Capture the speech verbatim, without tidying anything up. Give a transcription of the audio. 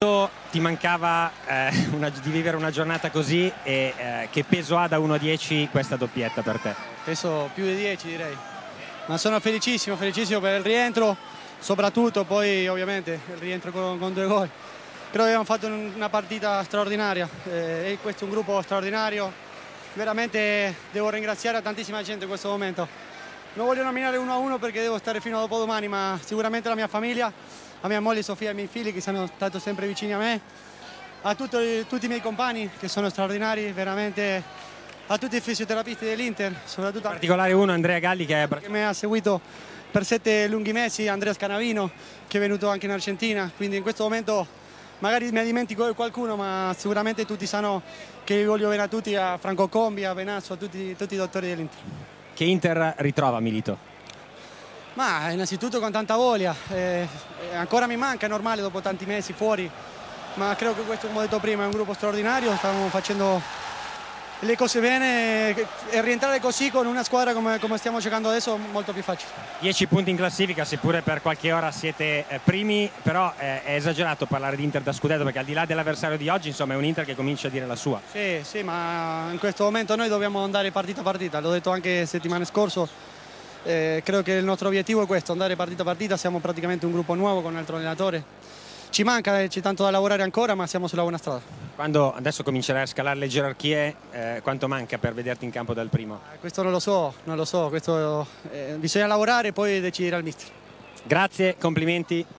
Ti mancava eh, una, di vivere una giornata così e eh, che peso ha da uno a dieci questa doppietta per te? Peso più di dieci direi, ma sono felicissimo, felicissimo per il rientro, soprattutto poi ovviamente il rientro con, con due gol. Credo che abbiamo fatto una partita straordinaria eh, e questo è un gruppo straordinario, veramente devo ringraziare tantissima gente in questo momento. Non voglio nominare uno a uno perché devo stare fino a dopodomani, ma sicuramente la mia famiglia, a mia moglie Sofia e ai miei figli che sono stati sempre vicini a me, a tutti, tutti i miei compagni che sono straordinari, veramente a tutti i fisioterapisti dell'Inter, soprattutto in particolare uno, Andrea Galli, che, è... che mi ha seguito per sette lunghi mesi, Andrea Scanavino che è venuto anche in Argentina, quindi in questo momento magari mi dimentico qualcuno, ma sicuramente tutti sanno che vi voglio bene a tutti, a Franco Combi, a Benazzo, a tutti, tutti i dottori dell'Inter. Che Inter ritrova Milito? Ma innanzitutto con tanta voglia, eh, ancora mi manca, è normale dopo tanti mesi fuori, ma credo che questo, come ho detto prima, è un gruppo straordinario, stiamo facendo le cose bene e rientrare così con una squadra come, come stiamo giocando adesso è molto più facile. dieci punti in classifica, seppure per qualche ora siete eh, primi, però eh, è esagerato parlare di Inter da scudetto perché al di là dell'avversario di oggi, insomma, è un Inter che comincia a dire la sua. Sì, sì, ma in questo momento noi dobbiamo andare partita a partita, l'ho detto anche settimane scorso. Eh, credo che il nostro obiettivo è questo, andare partita a partita, siamo praticamente un gruppo nuovo con un altro allenatore, ci manca, c'è tanto da lavorare ancora, ma siamo sulla buona strada. Quando adesso comincerai a scalare le gerarchie, eh, quanto manca per vederti in campo dal primo? Eh, questo non lo so, non lo so, questo, eh, bisogna lavorare e poi decidere al mister. Grazie, complimenti.